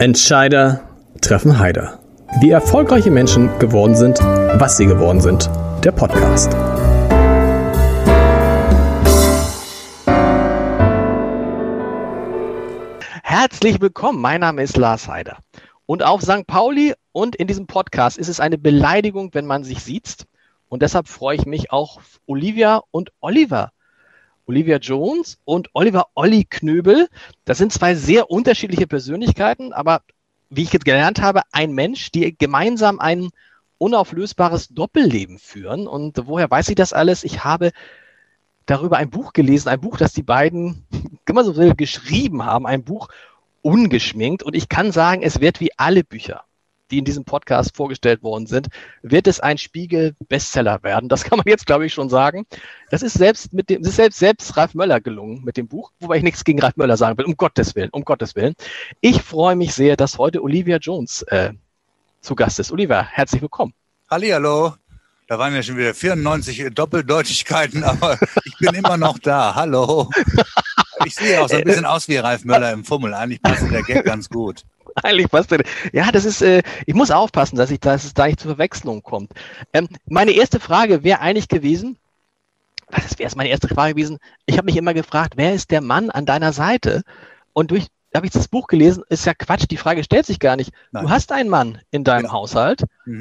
Entscheider treffen Heider. Wie erfolgreiche Menschen geworden sind, was sie geworden sind. Der Podcast. Herzlich willkommen, mein Name ist Lars Heider. Und auf St. Pauli und in diesem Podcast ist es eine Beleidigung, wenn man sich sieht. Und deshalb freue ich mich auch auf Olivia und Oliver. Olivia Jones und Oliver Olli Knöbel. Das sind zwei sehr unterschiedliche Persönlichkeiten, aber wie ich jetzt gelernt habe, ein Mensch, die gemeinsam ein unauflösbares Doppelleben führen. Und woher weiß ich das alles? Ich habe darüber ein Buch gelesen, ein Buch, das die beiden, kann man so will, geschrieben haben, ein Buch ungeschminkt. Und ich kann sagen, es wird wie alle Bücher, die in diesem Podcast vorgestellt worden sind, wird es ein Spiegel-Bestseller werden. Das kann man jetzt, glaube ich, schon sagen. Das ist selbst Ralf Möller gelungen mit dem Buch, wobei ich nichts gegen Ralf Möller sagen will, um Gottes Willen, um Gottes Willen. Ich freue mich sehr, dass heute Olivia Jones zu Gast ist. Olivia, herzlich willkommen. Hallihallo. Da waren ja schon wieder 94 Doppeldeutigkeiten, aber ich bin immer noch da. Hallo. Ich sehe auch so ein bisschen aus wie Ralf Möller im Fummel. Eigentlich passt der Gag ganz gut. Eigentlich passt der. Ja, das ist, ich muss aufpassen, dass es da nicht zur Verwechslung kommt. Meine erste Frage wäre eigentlich gewesen, ich habe mich immer gefragt, wer ist der Mann an deiner Seite? Und da habe ich das Buch gelesen, ist ja Quatsch, die Frage stellt sich gar nicht. Nein. Du hast einen Mann in deinem Haushalt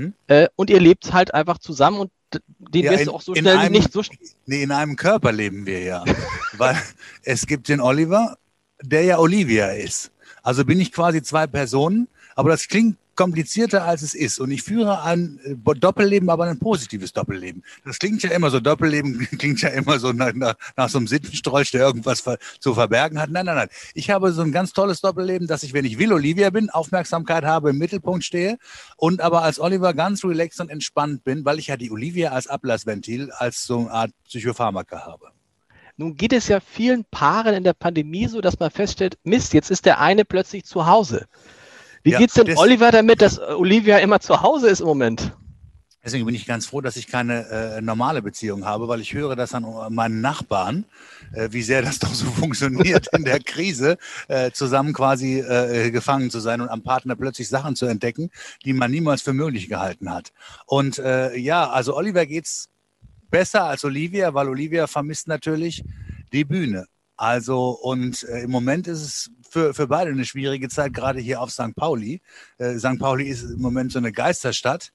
und ihr lebt halt einfach zusammen und den wirst du auch so schnell nicht so schnell. Nee, in einem Körper leben wir ja. Weil es gibt den Oliver, der ja Olivia ist. Also bin ich quasi zwei Personen, aber das klingt komplizierter, als es ist. Und ich führe ein Doppelleben, aber ein positives Doppelleben. Das klingt ja immer so, Doppelleben klingt ja immer so nach so einem Sittenstrolch, der irgendwas zu verbergen hat. Nein. Ich habe so ein ganz tolles Doppelleben, dass ich, wenn ich will, Olivia bin, Aufmerksamkeit habe, im Mittelpunkt stehe und aber als Oliver ganz relaxed und entspannt bin, weil ich ja die Olivia als Ablassventil, als so eine Art Psychopharmaka habe. Nun geht es ja vielen Paaren in der Pandemie so, dass man feststellt, Mist, jetzt ist der eine plötzlich zu Hause. Wie geht's denn Oliver damit, dass Olivia immer zu Hause ist im Moment? Deswegen bin ich ganz froh, dass ich keine normale Beziehung habe, weil ich höre das an meinen Nachbarn, wie sehr das doch so funktioniert in der Krise, zusammen quasi gefangen zu sein und am Partner plötzlich Sachen zu entdecken, die man niemals für möglich gehalten hat. Und also Oliver geht's besser als Olivia, weil Olivia vermisst natürlich die Bühne. Also und im Moment ist es für beide eine schwierige Zeit, gerade hier auf St. Pauli. St. Pauli ist im Moment so eine Geisterstadt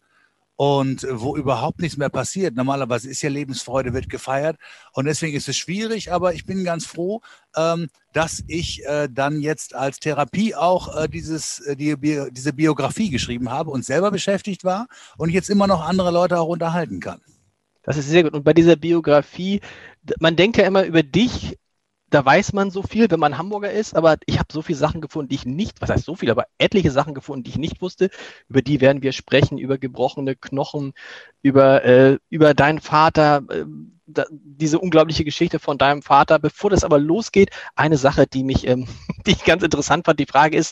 und wo überhaupt nichts mehr passiert. Normalerweise ist ja Lebensfreude, wird gefeiert und deswegen ist es schwierig, aber ich bin ganz froh, dass ich dann jetzt als Therapie auch diese Biografie geschrieben habe und selber beschäftigt war und jetzt immer noch andere Leute auch unterhalten kann. Das ist sehr gut. Und bei dieser Biografie, man denkt ja immer über dich, da weiß man so viel, wenn man Hamburger ist, aber ich habe so viele Sachen gefunden, die ich nicht, was heißt so viel, aber etliche Sachen gefunden, die ich nicht wusste. Über die werden wir sprechen, über gebrochene Knochen, über deinen Vater, diese unglaubliche Geschichte von deinem Vater. Bevor das aber losgeht, eine Sache, die ich ganz interessant fand, die Frage ist,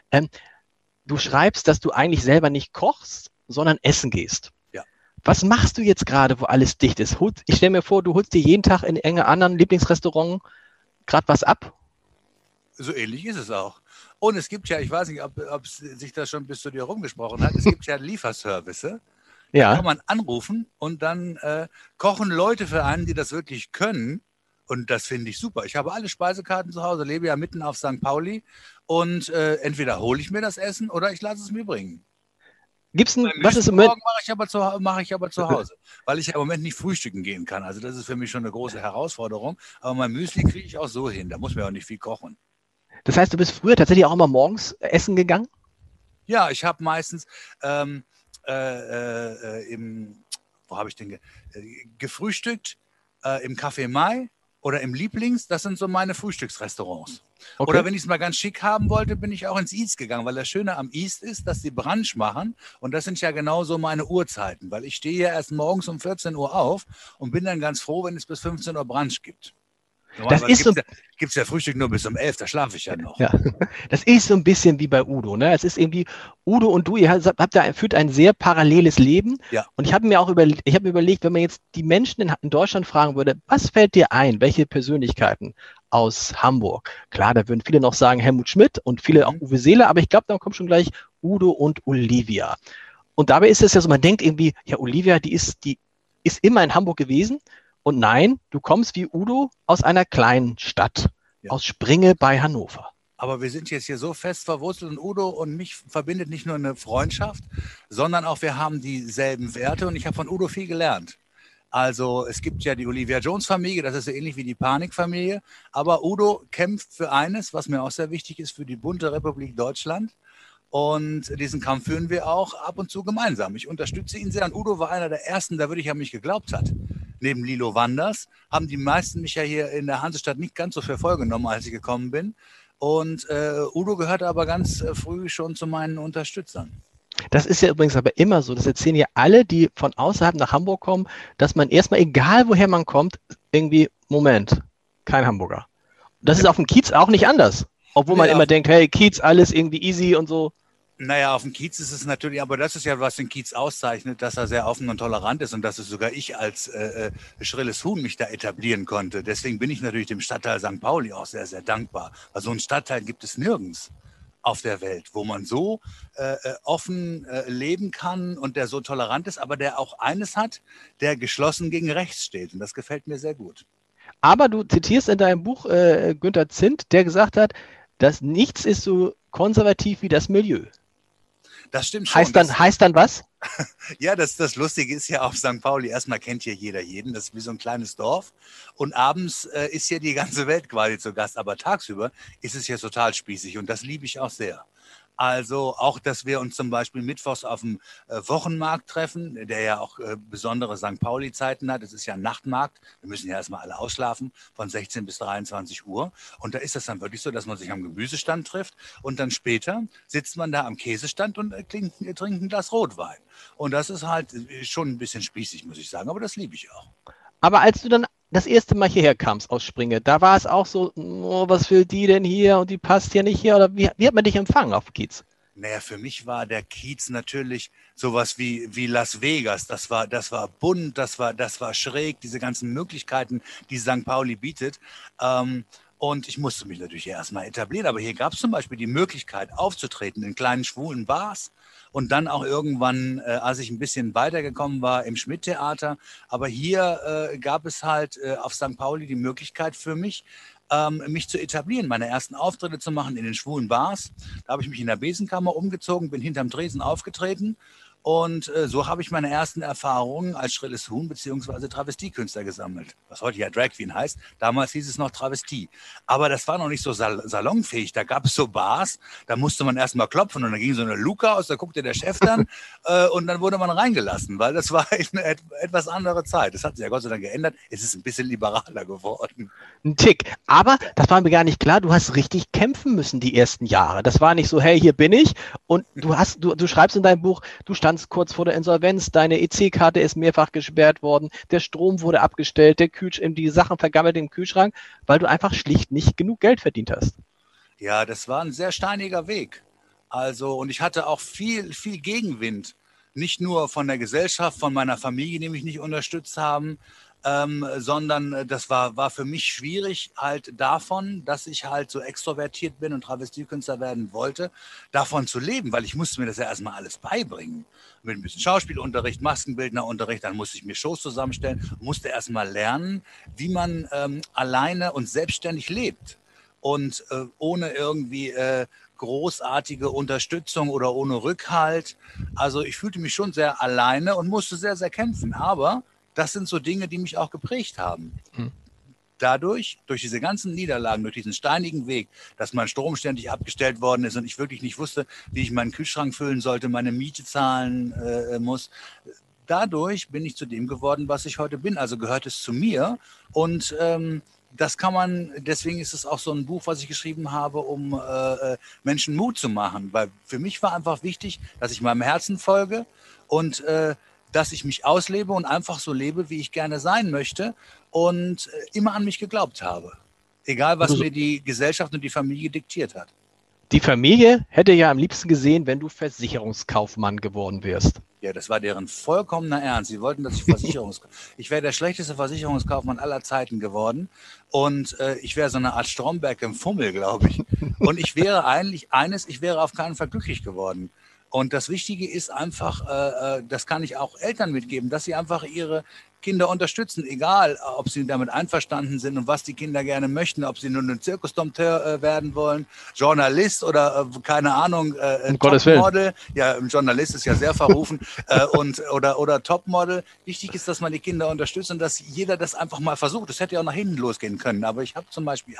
du schreibst, dass du eigentlich selber nicht kochst, sondern essen gehst. Was machst du jetzt gerade, wo alles dicht ist? Ich stelle mir vor, du holst dir jeden Tag in irgendeinem anderen Lieblingsrestaurant gerade was ab? So ähnlich ist es auch. Und es gibt ja, ich weiß nicht, ob sich das schon bis zu dir rumgesprochen hat, es gibt ja Lieferservice. Da kann man anrufen und dann kochen Leute für einen, die das wirklich können. Und das finde ich super. Ich habe alle Speisekarten zu Hause, lebe ja mitten auf St. Pauli und entweder hole ich mir das Essen oder ich lasse es mir bringen. Was ist im Moment? Mache ich aber zu Hause, weil ich ja im Moment nicht frühstücken gehen kann. Also das ist für mich schon eine große Herausforderung. Aber mein Müsli kriege ich auch so hin. Da muss man auch nicht viel kochen. Das heißt, du bist früher tatsächlich auch immer morgens essen gegangen? Ja, ich habe meistens gefrühstückt? Im Café Mai oder im Lieblings. Das sind so meine Frühstücksrestaurants. Okay. Oder wenn ich es mal ganz schick haben wollte, bin ich auch ins East gegangen, weil das Schöne am East ist, dass sie Brunch machen und das sind ja genau so meine Uhrzeiten, weil ich stehe ja erst morgens um 14 Uhr auf und bin dann ganz froh, wenn es bis 15 Uhr Brunch gibt. Das ist so, gibt's ja Frühstück nur bis um 11, da schlafe ich ja noch. ja, das ist so ein bisschen wie bei Udo, ne? Es ist irgendwie, Udo und du, führt ein sehr paralleles Leben. Ja. Und ich habe mir überlegt, wenn man jetzt die Menschen in Deutschland fragen würde, was fällt dir ein? Welche Persönlichkeiten aus Hamburg? Klar, da würden viele noch sagen Helmut Schmidt und viele auch Uwe Seeler, aber ich glaube, dann kommt schon gleich Udo und Olivia. Und dabei ist es ja so, man denkt irgendwie, ja, Olivia, die ist immer in Hamburg gewesen. Und nein, du kommst wie Udo aus einer kleinen Stadt, aus Springe bei Hannover. Aber wir sind jetzt hier so fest verwurzelt und Udo und mich verbindet nicht nur eine Freundschaft, sondern auch wir haben dieselben Werte und ich habe von Udo viel gelernt. Also es gibt ja die Olivia Jones-Familie, das ist so ähnlich wie die Panik-Familie, aber Udo kämpft für eines, was mir auch sehr wichtig ist, für die bunte Republik Deutschland. Und diesen Kampf führen wir auch ab und zu gemeinsam. Ich unterstütze ihn sehr. Und Udo war einer der ersten, der wirklich an mich geglaubt hat. Neben Lilo Wanders haben die meisten mich ja hier in der Hansestadt nicht ganz so für voll genommen, als ich gekommen bin. Und Udo gehörte aber ganz früh schon zu meinen Unterstützern. Das ist ja übrigens aber immer so. Das erzählen ja alle, die von außerhalb nach Hamburg kommen, dass man erstmal, egal woher man kommt, irgendwie, Moment, kein Hamburger. Das ist auf dem Kiez auch nicht anders. Obwohl man immer denkt, hey, Kiez, alles irgendwie easy und so. Naja, auf dem Kiez ist es natürlich, aber das ist ja, was den Kiez auszeichnet, dass er sehr offen und tolerant ist und dass es sogar ich als schrilles Huhn mich da etablieren konnte. Deswegen bin ich natürlich dem Stadtteil St. Pauli auch sehr, sehr dankbar. Weil so einen Stadtteil gibt es nirgends auf der Welt, wo man so offen leben kann und der so tolerant ist, aber der auch eines hat, der geschlossen gegen rechts steht. Und das gefällt mir sehr gut. Aber du zitierst in deinem Buch Günter Zindt, der gesagt hat, dass nichts ist so konservativ wie das Milieu. Das stimmt schon. Heißt dann was? Ja, das Lustige ist ja auf St. Pauli, erstmal kennt hier jeder jeden, das ist wie so ein kleines Dorf und abends ist hier die ganze Welt quasi zu Gast, aber tagsüber ist es hier total spießig und das liebe ich auch sehr. Also auch, dass wir uns zum Beispiel mittwochs auf dem Wochenmarkt treffen, der ja auch besondere St. Pauli-Zeiten hat. Es ist ja ein Nachtmarkt. Wir müssen ja erstmal alle ausschlafen von 16 bis 23 Uhr. Und da ist es dann wirklich so, dass man sich am Gemüsestand trifft und dann später sitzt man da am Käsestand und trinkt ein Glas Rotwein. Und das ist halt schon ein bisschen spießig, muss ich sagen, aber das liebe ich auch. Aber als du dann das erste Mal hierher kamst aus Springe, da war es auch so, oh, was will die denn hier und die passt hier nicht hier? Oder wie hat man dich empfangen auf Kiez? Naja, für mich war der Kiez natürlich sowas wie Las Vegas. Das war bunt, das war schräg, diese ganzen Möglichkeiten, die St. Pauli bietet. Und ich musste mich natürlich erstmal etablieren. Aber hier gab es zum Beispiel die Möglichkeit, aufzutreten in kleinen schwulen Bars. Und dann auch irgendwann, als ich ein bisschen weitergekommen war, im Schmidt-Theater. Aber hier gab es halt auf St. Pauli die Möglichkeit für mich, mich zu etablieren, meine ersten Auftritte zu machen in den schwulen Bars. Da habe ich mich in der Besenkammer umgezogen, bin hinterm Tresen aufgetreten. Und so habe ich meine ersten Erfahrungen als schrilles Huhn bzw. Travestiekünstler gesammelt, was heute ja Drag Queen heißt. Damals hieß es noch Travestie. Aber das war noch nicht so salonfähig. Da gab es so Bars, da musste man erst mal klopfen und dann ging so eine Luke aus, da guckte der Chef dann und dann wurde man reingelassen, weil das war eine etwas andere Zeit. Das hat sich ja Gott sei Dank geändert. Es ist ein bisschen liberaler geworden. Ein Tick. Aber das war mir gar nicht klar, du hast richtig kämpfen müssen die ersten Jahre. Das war nicht so, hey, hier bin ich. Und du schreibst in deinem Buch, du standst kurz vor der Insolvenz, deine EC-Karte ist mehrfach gesperrt worden, der Strom wurde abgestellt, die Sachen vergammelt im Kühlschrank, weil du einfach schlicht nicht genug Geld verdient hast. Ja, das war ein sehr steiniger Weg. Also, und ich hatte auch viel Gegenwind. Nicht nur von der Gesellschaft, von meiner Familie, die mich nicht unterstützt haben, sondern das war für mich schwierig halt davon, dass ich halt so extrovertiert bin und Travestiekünstler werden wollte, davon zu leben, weil ich musste mir das ja erstmal alles beibringen. Mit ein bisschen Schauspielunterricht, Maskenbildnerunterricht, dann musste ich mir Shows zusammenstellen, musste erstmal lernen, wie man alleine und selbstständig lebt und ohne irgendwie großartige Unterstützung oder ohne Rückhalt. Also ich fühlte mich schon sehr alleine und musste sehr, sehr kämpfen, aber das sind so Dinge, die mich auch geprägt haben. Dadurch, durch diese ganzen Niederlagen, durch diesen steinigen Weg, dass mein Strom ständig abgestellt worden ist und ich wirklich nicht wusste, wie ich meinen Kühlschrank füllen sollte, meine Miete zahlen muss. Dadurch bin ich zu dem geworden, was ich heute bin. Also gehört es zu mir und das kann man, deswegen ist es auch so ein Buch, was ich geschrieben habe, um Menschen Mut zu machen. Weil für mich war einfach wichtig, dass ich meinem Herzen folge und dass ich mich auslebe und einfach so lebe, wie ich gerne sein möchte und immer an mich geglaubt habe. Egal, was mir die Gesellschaft und die Familie diktiert hat. Die Familie hätte ja am liebsten gesehen, wenn du Versicherungskaufmann geworden wärst. Ja, das war deren vollkommener Ernst. Sie wollten, dass ich ich wäre der schlechteste Versicherungskaufmann aller Zeiten geworden und ich wäre so eine Art Stromberg im Fummel, glaube ich. Und ich wäre eigentlich ich wäre auf keinen Fall glücklich geworden. Und das Wichtige ist einfach, das kann ich auch Eltern mitgeben, dass sie einfach ihre Kinder unterstützen, egal ob sie damit einverstanden sind und was die Kinder gerne möchten, ob sie nur ein Zirkusdompteur werden wollen, Journalist oder keine Ahnung, Topmodel. Ja, ein Journalist ist ja sehr verrufen oder Topmodel. Wichtig ist, dass man die Kinder unterstützt und dass jeder das einfach mal versucht. Das hätte ja auch nach hinten losgehen können. Aber ich habe zum Beispiel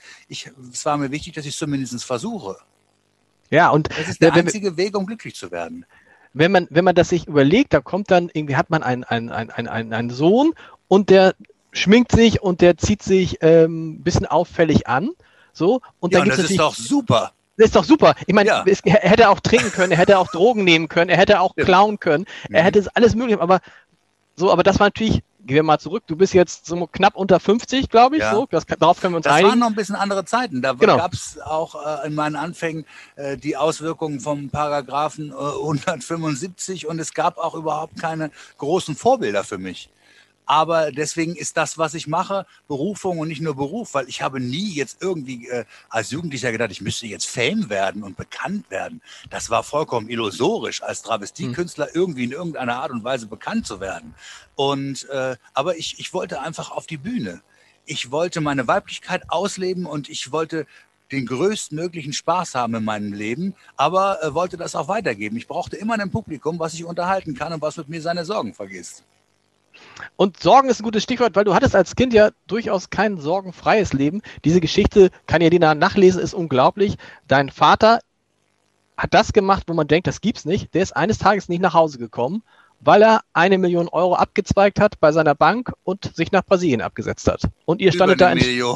es war mir wichtig, dass ich es zumindest versuche. Ja, und das ist der einzige Weg, um glücklich zu werden. Wenn man das sich überlegt, da kommt dann irgendwie, hat man einen Sohn und der schminkt sich und der zieht sich ein bisschen auffällig an. So, und dann das ist doch super. Das ist doch super. Ich meine, er hätte auch trinken können, er hätte auch Drogen nehmen können, er hätte auch klauen können, er hätte alles mögliche, aber das war natürlich. Gehen wir mal zurück. Du bist jetzt so knapp unter 50, glaube ich. Ja. So. Darauf können wir uns einigen. Das waren noch ein bisschen andere Zeiten. Da gab es auch in meinen Anfängen die Auswirkungen vom Paragraphen 175 und es gab auch überhaupt keine großen Vorbilder für mich. Aber deswegen ist das, was ich mache, Berufung und nicht nur Beruf, weil ich habe nie jetzt irgendwie als Jugendlicher gedacht, ich müsste jetzt Fame werden und bekannt werden. Das war vollkommen illusorisch, als Travestiekünstler irgendwie in irgendeiner Art und Weise bekannt zu werden. Und aber ich wollte einfach auf die Bühne. Ich wollte meine Weiblichkeit ausleben und ich wollte den größtmöglichen Spaß haben in meinem Leben, aber wollte das auch weitergeben. Ich brauchte immer ein Publikum, was ich unterhalten kann und was mit mir seine Sorgen vergisst. Und Sorgen ist ein gutes Stichwort, weil du hattest als Kind ja durchaus kein sorgenfreies Leben. Diese Geschichte, kann ja die nachlesen, ist unglaublich. Dein Vater hat das gemacht, wo man denkt, das gibt's nicht. Der ist eines Tages nicht nach Hause gekommen, weil er 1 Million Euro abgezweigt hat bei seiner Bank und sich nach Brasilien abgesetzt hat. Und ihr standet da über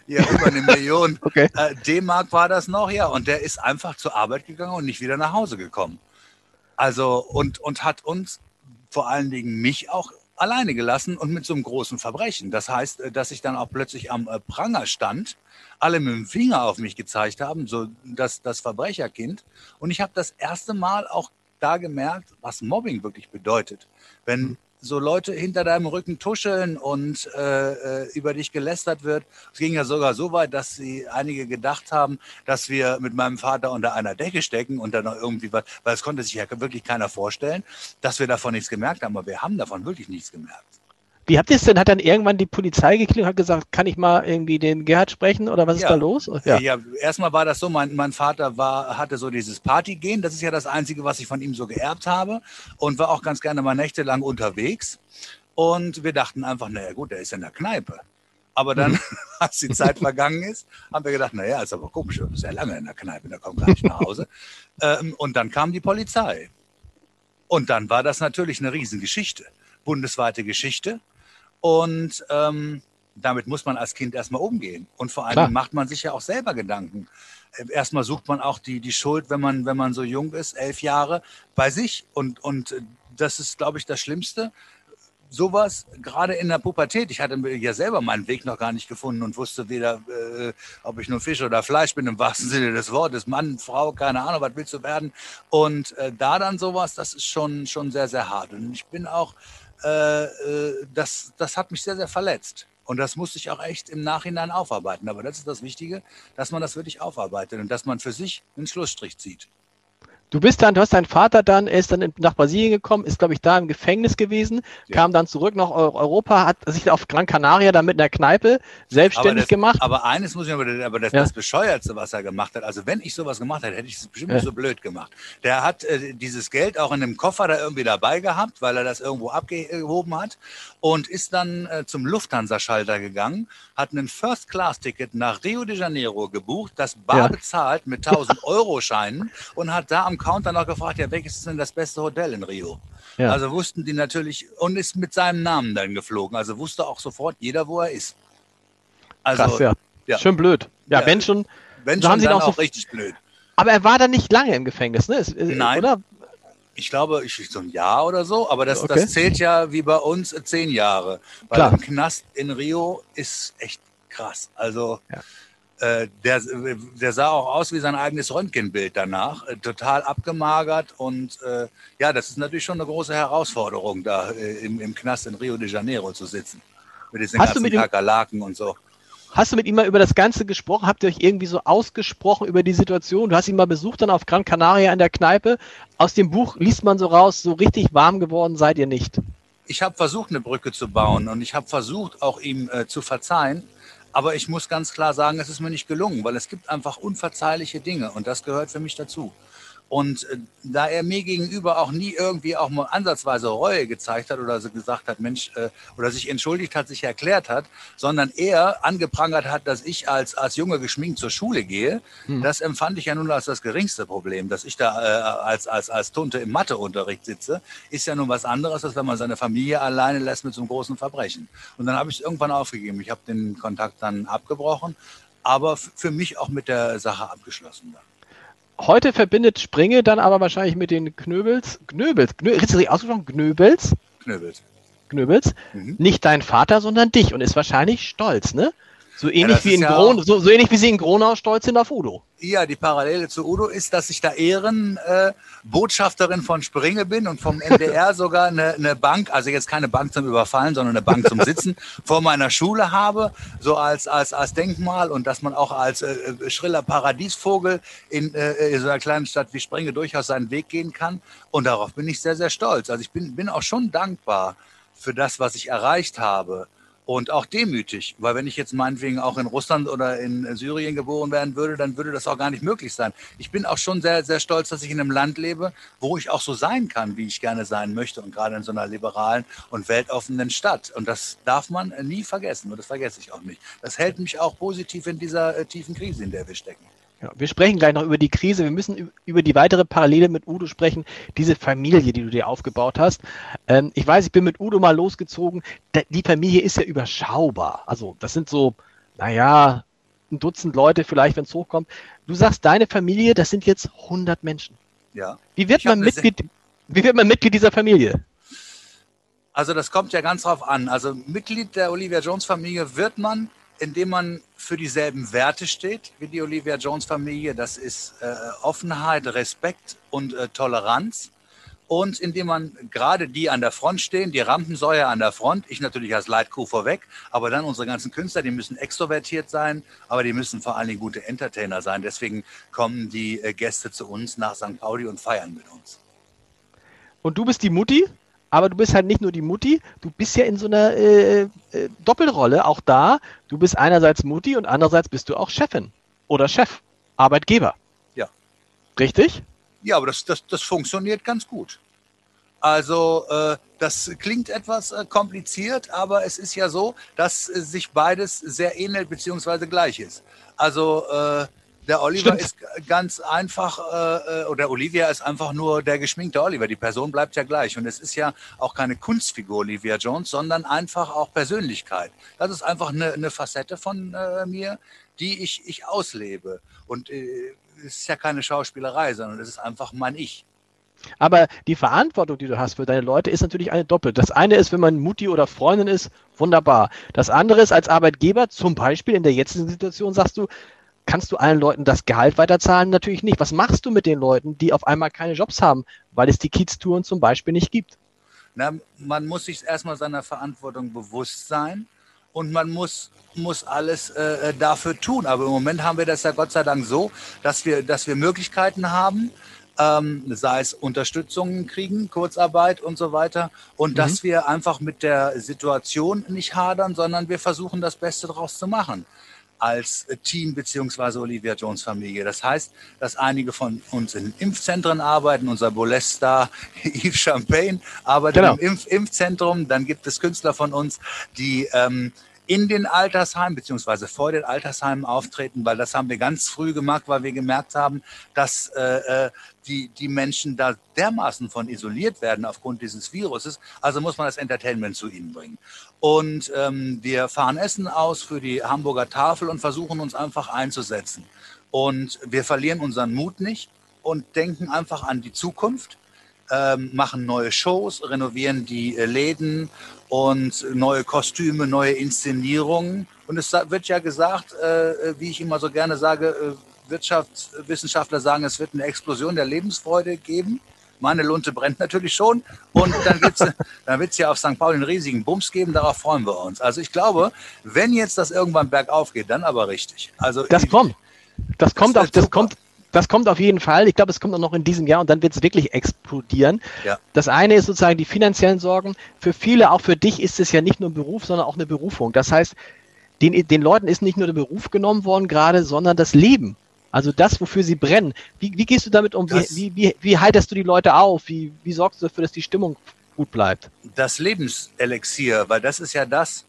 1 Million. Okay. D-Mark war das noch, ja. Und der ist einfach zur Arbeit gegangen und nicht wieder nach Hause gekommen. Also, und hat uns, vor allen Dingen mich auch, alleine gelassen und mit so einem großen Verbrechen. Das heißt, dass ich dann auch plötzlich am Pranger stand, alle mit dem Finger auf mich gezeigt haben, so das Verbrecherkind. Und ich habe das erste Mal auch da gemerkt, was Mobbing wirklich bedeutet. Wenn so Leute hinter deinem Rücken tuscheln und über dich gelästert wird. Es ging ja sogar so weit, dass einige gedacht haben, dass wir mit meinem Vater unter einer Decke stecken und dann noch irgendwie was, weil es konnte sich ja wirklich keiner vorstellen, dass wir davon nichts gemerkt haben, aber wir haben davon wirklich nichts gemerkt. Wie habt ihr es denn? Hat dann irgendwann die Polizei geklingelt und hat gesagt, kann ich mal irgendwie den Gerhard sprechen oder was ist da los? Ja, erstmal war das so, mein Vater hatte so dieses Partygehen, das ist ja das Einzige, was ich von ihm so geerbt habe und war auch ganz gerne mal nächtelang unterwegs und wir dachten einfach, naja gut, der ist in der Kneipe. Aber dann, als die Zeit vergangen ist, haben wir gedacht, naja, ist aber komisch, ist ja lange in der Kneipe, der kommt gar nicht nach Hause. Und dann kam die Polizei. Und dann war das natürlich eine Riesengeschichte, bundesweite Geschichte. Und damit muss man als Kind erstmal umgehen. Und vor allem macht man sich ja auch selber Gedanken. Erstmal sucht man auch die Schuld, wenn man so jung ist, 11 Jahre, bei sich. Und das ist, glaube ich, das Schlimmste. Sowas, gerade in der Pubertät, ich hatte ja selber meinen Weg noch gar nicht gefunden und wusste weder, ob ich nur Fisch oder Fleisch bin, im wahrsten Sinne des Wortes, Mann, Frau, keine Ahnung, was willst du werden? Und da dann sowas, das ist schon sehr, sehr hart. Und ich bin auch, das hat mich sehr, sehr verletzt. Und das musste ich auch echt im Nachhinein aufarbeiten. Aber das ist das Wichtige, dass man das wirklich aufarbeitet und dass man für sich einen Schlussstrich zieht. Du hast deinen Vater dann, er ist dann nach Brasilien gekommen, ist, glaube ich, da im Gefängnis gewesen, kam dann zurück nach Europa, hat sich auf Gran Canaria dann mit einer Kneipe selbstständig gemacht. Aber eines muss ich das Bescheuertste, was er gemacht hat, also wenn ich sowas gemacht hätte, hätte ich es bestimmt nicht so blöd gemacht. Der hat dieses Geld auch in einem Koffer da irgendwie dabei gehabt, weil er das irgendwo abgehoben hat und ist dann zum Lufthansa-Schalter gegangen, hat einen First-Class-Ticket nach Rio de Janeiro gebucht, das bar bezahlt mit 1000-Euro-Scheinen und hat da am Counter noch gefragt, ja, welches ist denn das beste Hotel in Rio? Ja. Also wussten die natürlich, und ist mit seinem Namen dann geflogen. Also wusste auch sofort jeder, wo er ist. Also, krass, ja. Schön blöd. Ja, wenn schon, haben sie dann auch richtig blöd. Aber er war dann nicht lange im Gefängnis, ne? Nein. Oder? Ich glaube, so ein Jahr oder so, aber das zählt ja wie bei uns 10 Jahre. Weil Klar. im Knast in Rio ist echt krass. Also der sah auch aus wie sein eigenes Röntgenbild danach. Total abgemagert und das ist natürlich schon eine große Herausforderung, da im Knast in Rio de Janeiro zu sitzen. Mit diesen ganzen Kakerlaken und so. Hast du mit ihm mal über das Ganze gesprochen? Habt ihr euch irgendwie so ausgesprochen über die Situation? Du hast ihn mal besucht dann auf Gran Canaria in der Kneipe. Aus dem Buch liest man so raus, so richtig warm geworden seid ihr nicht. Ich habe versucht, eine Brücke zu bauen und ich habe versucht, auch ihm zu verzeihen. Aber ich muss ganz klar sagen, es ist mir nicht gelungen, weil es gibt einfach unverzeihliche Dinge und das gehört für mich dazu. Und da er mir gegenüber auch nie irgendwie auch mal ansatzweise Reue gezeigt hat oder so gesagt hat, Mensch, oder sich entschuldigt hat, sich erklärt hat, sondern er angeprangert hat, dass ich als Junge geschminkt zur Schule gehe, das empfand ich ja nun als das geringste Problem. Dass ich da als Tunte im Matheunterricht sitze, ist ja nun was anderes, als wenn man seine Familie alleine lässt mit so einem großen Verbrechen. Und dann habe ich es irgendwann aufgegeben. Ich habe den Kontakt dann abgebrochen, aber für mich auch mit der Sache abgeschlossen dann. Heute verbindet Springe dann aber wahrscheinlich mit den Knöbels, richtig ausgesprochen, Knöbels, nicht dein Vater, sondern dich und ist wahrscheinlich stolz, ne? So ähnlich wie sie in Gronau stolz sind auf Udo. Ja, die Parallele zu Udo ist, dass ich da Botschafterin von Springe bin und vom NDR sogar eine Bank, also jetzt keine Bank zum Überfallen, sondern eine Bank zum Sitzen, vor meiner Schule habe, so als Denkmal und dass man auch als schriller Paradiesvogel in so einer kleinen Stadt wie Springe durchaus seinen Weg gehen kann. Und darauf bin ich sehr, sehr stolz. Also ich bin auch schon dankbar für das, was ich erreicht habe. Und auch demütig, weil wenn ich jetzt meinetwegen auch in Russland oder in Syrien geboren werden würde, dann würde das auch gar nicht möglich sein. Ich bin auch schon sehr, sehr stolz, dass ich in einem Land lebe, wo ich auch so sein kann, wie ich gerne sein möchte und gerade in so einer liberalen und weltoffenen Stadt. Und das darf man nie vergessen und das vergesse ich auch nicht. Das hält mich auch positiv in dieser tiefen Krise, in der wir stecken. Ja, wir sprechen gleich noch über die Krise. Wir müssen über die weitere Parallele mit Udo sprechen. Diese Familie, die du dir aufgebaut hast. Ich weiß, ich bin mit Udo mal losgezogen. Die Familie ist ja überschaubar. Also das sind so, ein Dutzend Leute vielleicht, wenn es hochkommt. Du sagst, deine Familie, das sind jetzt 100 Menschen. Ja. Wie wird man Mitglied dieser Familie? Also das kommt ja ganz drauf an. Also Mitglied der Olivia Jones Familie wird man, indem man für dieselben Werte steht wie die Olivia Jones Familie. Das ist Offenheit, Respekt und Toleranz. Und indem man gerade die an der Front stehen, die Rampensäue an der Front, ich natürlich als Leitkuh vorweg, aber dann unsere ganzen Künstler, die müssen extrovertiert sein, aber die müssen vor allen Dingen gute Entertainer sein. Deswegen kommen die Gäste zu uns nach St. Pauli und feiern mit uns. Und du bist die Mutti? Aber du bist halt nicht nur die Mutti, du bist ja in so einer Doppelrolle auch da. Du bist einerseits Mutti und andererseits bist du auch Chefin oder Chef, Arbeitgeber. Ja. Richtig? Ja, aber das funktioniert ganz gut. Also das klingt etwas kompliziert, aber es ist ja so, dass sich beides sehr ähnelt bzw. gleich ist. Also der Oliver ist ganz einfach, oder Olivia ist einfach nur der geschminkte Oliver. Die Person bleibt ja gleich. Und es ist ja auch keine Kunstfigur Olivia Jones, sondern einfach auch Persönlichkeit. Das ist einfach eine Facette von mir, die ich auslebe. Und es ist ja keine Schauspielerei, sondern es ist einfach mein Ich. Aber die Verantwortung, die du hast für deine Leute, ist natürlich eine doppelte. Das eine ist, wenn man Mutti oder Freundin ist, wunderbar. Das andere ist als Arbeitgeber, zum Beispiel in der jetzigen Situation, sagst du, kannst du allen Leuten das Gehalt weiterzahlen? Natürlich nicht. Was machst du mit den Leuten, die auf einmal keine Jobs haben, weil es die Kiez-Touren zum Beispiel nicht gibt? Na, man muss sich erstmal seiner Verantwortung bewusst sein und man muss alles dafür tun. Aber im Moment haben wir das ja Gott sei Dank so, dass wir Möglichkeiten haben, sei es Unterstützung kriegen, Kurzarbeit und so weiter. Und dass wir einfach mit der Situation nicht hadern, sondern wir versuchen, das Beste daraus zu machen als Team bzw. Olivia Jones Familie. Das heißt, dass einige von uns in Impfzentren arbeiten. Unser Burlesque-Star Yves Champagne arbeitet im Impfzentrum. Dann gibt es Künstler von uns, die in den Altersheimen bzw. vor den Altersheimen auftreten, weil das haben wir ganz früh gemacht, weil wir gemerkt haben, dass die Menschen da dermaßen von isoliert werden aufgrund dieses Viruses. Also muss man das Entertainment zu ihnen bringen. Und wir fahren Essen aus für die Hamburger Tafel und versuchen uns einfach einzusetzen. Und wir verlieren unseren Mut nicht und denken einfach an die Zukunft. machen neue Shows, renovieren die Läden und neue Kostüme, neue Inszenierungen. Und es wird ja gesagt, wie ich immer so gerne sage, Wirtschaftswissenschaftler sagen, es wird eine Explosion der Lebensfreude geben. Meine Lunte brennt natürlich schon. Und dann wird's ja auf St. Pauli einen riesigen Bums geben. Darauf freuen wir uns. Also ich glaube, wenn jetzt das irgendwann bergauf geht, dann aber richtig. Also Das kommt auf jeden Fall. Ich glaube, es kommt auch noch in diesem Jahr und dann wird es wirklich explodieren. Ja. Das eine ist sozusagen die finanziellen Sorgen. Für viele, auch für dich, ist es ja nicht nur ein Beruf, sondern auch eine Berufung. Das heißt, den Leuten ist nicht nur der Beruf genommen worden gerade, sondern das Leben. Also das, wofür sie brennen. Wie gehst du damit um? Wie heiterst du die Leute auf? Wie sorgst du dafür, dass die Stimmung gut bleibt? Das Lebenselixier, weil das ist ja das,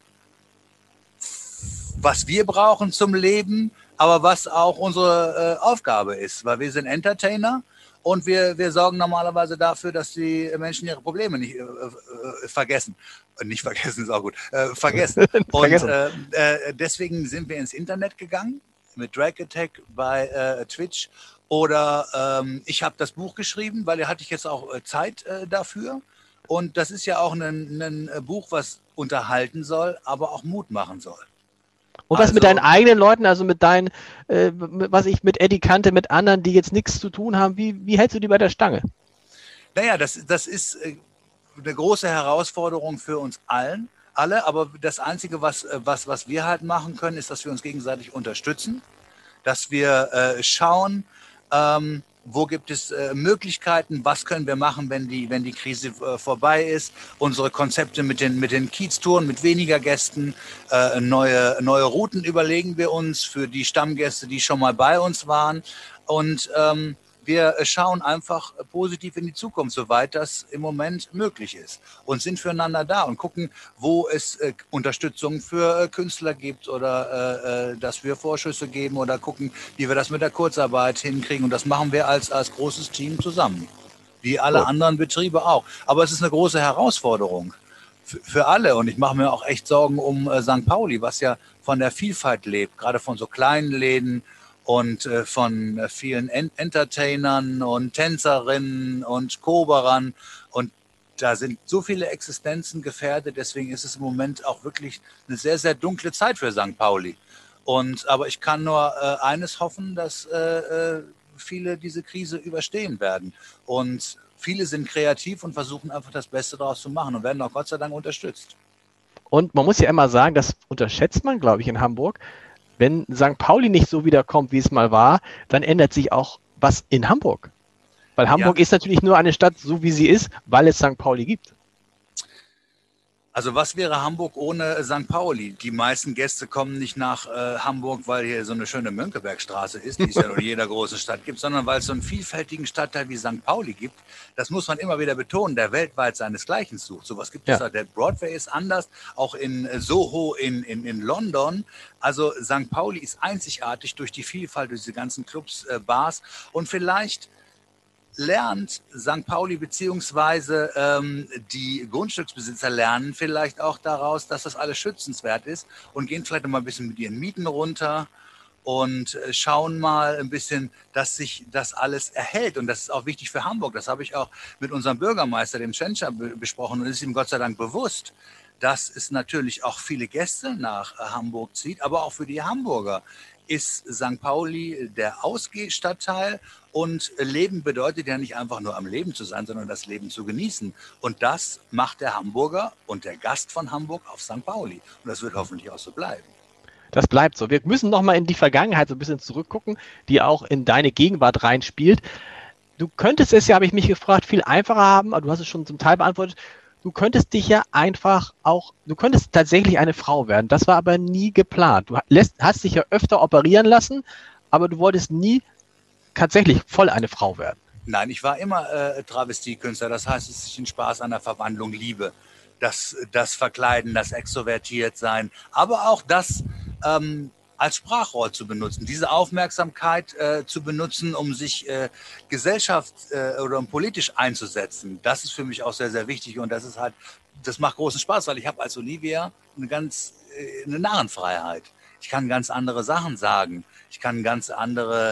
was wir brauchen zum Leben, aber was auch unsere Aufgabe ist, weil wir sind Entertainer und wir sorgen normalerweise dafür, dass die Menschen ihre Probleme nicht vergessen. Nicht vergessen ist auch gut. Vergessen. Und deswegen sind wir ins Internet gegangen mit Drag Attack bei Twitch. Oder ich habe das Buch geschrieben, weil da hatte ich jetzt auch Zeit dafür. Und das ist ja auch ein Buch, was unterhalten soll, aber auch Mut machen soll. Und was mit deinen eigenen Leuten, also mit deinen, mit Eddie Kante, mit anderen, die jetzt nichts zu tun haben, wie hältst du die bei der Stange? Naja, das ist eine große Herausforderung für uns alle, aber das Einzige, was wir halt machen können, ist, dass wir uns gegenseitig unterstützen, dass wir schauen, wo gibt es Möglichkeiten, was können wir machen, wenn die Krise vorbei ist, unsere Konzepte mit den Kieztouren, mit weniger Gästen, neue Routen überlegen wir uns für die Stammgäste, die schon mal bei uns waren und wir schauen einfach positiv in die Zukunft, soweit das im Moment möglich ist und sind füreinander da und gucken, wo es Unterstützung für Künstler gibt oder dass wir Vorschüsse geben oder gucken, wie wir das mit der Kurzarbeit hinkriegen. Und das machen wir als großes Team zusammen, wie alle anderen Betriebe auch. Aber es ist eine große Herausforderung für alle und ich mache mir auch echt Sorgen um St. Pauli, was ja von der Vielfalt lebt, gerade von so kleinen Läden und von vielen Entertainern und Tänzerinnen und Koberern. Und da sind so viele Existenzen gefährdet. Deswegen ist es im Moment auch wirklich eine sehr, sehr dunkle Zeit für St. Pauli. Aber ich kann nur eines hoffen, dass viele diese Krise überstehen werden. Und viele sind kreativ und versuchen einfach das Beste daraus zu machen und werden auch Gott sei Dank unterstützt. Und man muss ja immer sagen, das unterschätzt man, glaube ich, in Hamburg. Wenn St. Pauli nicht so wiederkommt, wie es mal war, dann ändert sich auch was in Hamburg. Weil Hamburg ist natürlich nur eine Stadt, so wie sie ist, weil es St. Pauli gibt. Also was wäre Hamburg ohne St. Pauli? Die meisten Gäste kommen nicht nach Hamburg, weil hier so eine schöne Mönckebergstraße ist, die es ja nur in jeder großen Stadt gibt, sondern weil es so einen vielfältigen Stadtteil wie St. Pauli gibt. Das muss man immer wieder betonen, der weltweit seinesgleichen sucht. Sowas gibt es ja. Der Broadway ist anders, auch in Soho in London. Also St. Pauli ist einzigartig durch die Vielfalt, durch diese ganzen Clubs, Bars und vielleicht lernt St. Pauli beziehungsweise die Grundstücksbesitzer lernen vielleicht auch daraus, dass das alles schützenswert ist und gehen vielleicht noch mal ein bisschen mit ihren Mieten runter und schauen mal ein bisschen, dass sich das alles erhält. Und das ist auch wichtig für Hamburg. Das habe ich auch mit unserem Bürgermeister, dem Tschentscher, besprochen und es ist ihm Gott sei Dank bewusst, dass es natürlich auch viele Gäste nach Hamburg zieht, aber auch für die Hamburger ist St. Pauli der Ausgehstadtteil und Leben bedeutet ja nicht einfach nur am Leben zu sein, sondern das Leben zu genießen. Und das macht der Hamburger und der Gast von Hamburg auf St. Pauli. Und das wird hoffentlich auch so bleiben. Das bleibt so. Wir müssen nochmal in die Vergangenheit so ein bisschen zurückgucken, die auch in deine Gegenwart reinspielt. Du könntest es ja, habe ich mich gefragt, viel einfacher haben, aber du hast es schon zum Teil beantwortet. Du könntest dich ja einfach du könntest tatsächlich eine Frau werden. Das war aber nie geplant. Du hast dich ja öfter operieren lassen, aber du wolltest nie tatsächlich voll eine Frau werden. Nein, ich war immer Travestiekünstler. Das heißt, dass ich den Spaß an der Verwandlung liebe. Das Verkleiden, das Extrovertiertsein, aber auch das als Sprachrohr zu benutzen, diese Aufmerksamkeit zu benutzen, um sich oder politisch einzusetzen. Das ist für mich auch sehr, sehr wichtig und das macht großen Spaß, weil ich habe als Olivia eine Narrenfreiheit. Ich kann ganz andere Sachen sagen. Ich kann ganz andere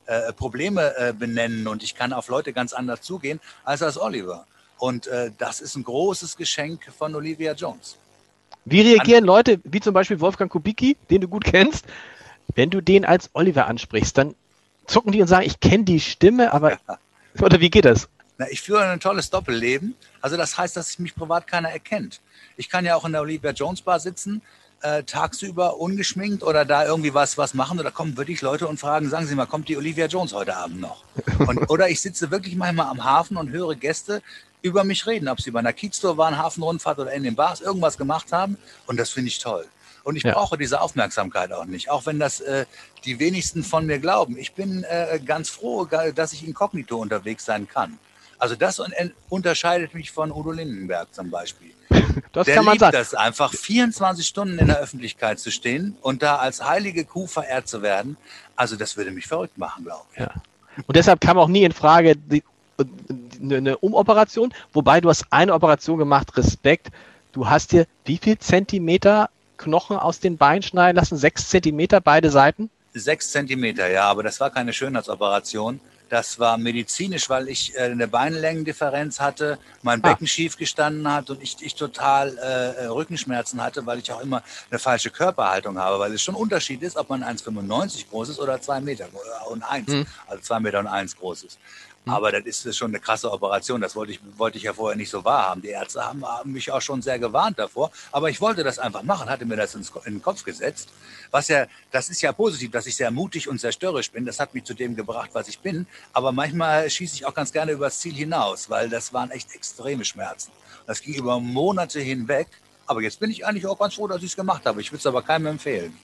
Probleme benennen und ich kann auf Leute ganz anders zugehen als Oliver. Und das ist ein großes Geschenk von Olivia Jones. Wie reagieren Leute, wie zum Beispiel Wolfgang Kubicki, den du gut kennst, wenn du den als Oliver ansprichst? Dann zucken die und sagen, ich kenne die Stimme, aber... Oder wie geht das? Na, ich führe ein tolles Doppelleben. Also das heißt, dass mich privat keiner erkennt. Ich kann ja auch in der Olivia Jones Bar sitzen, tagsüber ungeschminkt oder da irgendwie was machen. Oder kommen wirklich Leute und fragen, sagen Sie mal, kommt die Olivia Jones heute Abend noch? Oder ich sitze wirklich manchmal am Hafen und höre Gäste über mich reden, ob sie bei einer Kieztour waren, Hafenrundfahrt oder in den Bars irgendwas gemacht haben. Und das finde ich toll. Und ich brauche diese Aufmerksamkeit auch nicht, auch wenn das die wenigsten von mir glauben. Ich bin ganz froh, dass ich inkognito unterwegs sein kann. Also das unterscheidet mich von Udo Lindenberg zum Beispiel. Das Der kann man liebt sagen. das einfach, 24 Stunden in der Öffentlichkeit zu stehen und da als heilige Kuh verehrt zu werden. Also das würde mich verrückt machen, glaube ich. Ja. Und deshalb kam auch nie in Frage eine Umoperation, wobei du hast eine Operation gemacht, Respekt. Du hast dir wie viel Zentimeter Knochen aus den Beinen schneiden lassen? 6 Zentimeter beide Seiten? 6 Zentimeter, ja, aber das war keine Schönheitsoperation. Das war medizinisch, weil ich eine Beinlängendifferenz hatte, mein Becken schief gestanden hat und ich total Rückenschmerzen hatte, weil ich auch immer eine falsche Körperhaltung habe, weil es schon ein Unterschied ist, ob man 1,95 groß ist oder 2 Meter und 1, also 2 Meter und 1 groß ist. Aber das ist schon eine krasse Operation. Das wollte ich ja vorher nicht so wahrhaben. Die Ärzte haben mich auch schon sehr gewarnt davor. Aber ich wollte das einfach machen, hatte mir das in den Kopf gesetzt. Das ist ja positiv, dass ich sehr mutig und sehr störrisch bin. Das hat mich zu dem gebracht, was ich bin. Aber manchmal schieße ich auch ganz gerne übers Ziel hinaus, weil das waren echt extreme Schmerzen. Das ging über Monate hinweg. Aber jetzt bin ich eigentlich auch ganz froh, dass ich es gemacht habe. Ich würde es aber keinem empfehlen.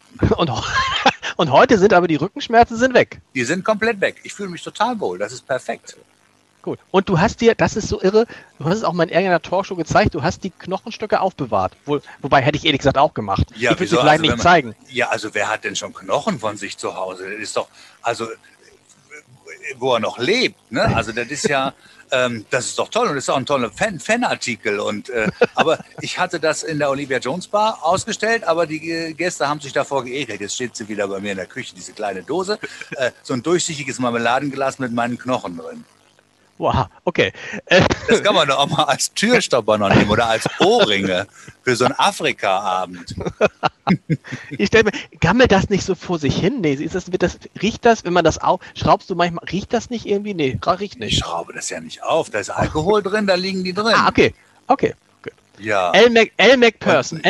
Und heute sind aber die Rückenschmerzen sind weg. Die sind komplett weg. Ich fühle mich total wohl. Das ist perfekt. Gut. Und du hast dir, das ist so irre, du hast es auch mal in irgendeiner Talkshow gezeigt, du hast die Knochenstücke aufbewahrt. Wobei hätte ich ehrlich gesagt auch gemacht. Ja, ich will sie gleich nicht zeigen. Ja, also wer hat denn schon Knochen von sich zu Hause? Das ist doch, also wo er noch lebt, ne? Also das ist ja, das ist doch toll und das ist auch ein toller Fanartikel. Aber ich hatte das in der Olivia Jones Bar ausgestellt, aber die Gäste haben sich davor geekelt. Jetzt steht sie wieder bei mir in der Küche, diese kleine Dose, so ein durchsichtiges Marmeladenglas mit meinen Knochen drin. Wow, okay. Das kann man doch auch mal als Türstopper noch nehmen oder als Ohrringe für so einen Afrika-Abend. Ich stelle mir, gammelt das nicht so vor sich hin? Nee, riecht das, wenn man das schraubst du manchmal, riecht das nicht irgendwie? Nee, riecht nicht. Ich schraube das ja nicht auf, da ist Alkohol drin, da liegen die drin. Ah, okay. Ja. L. McPherson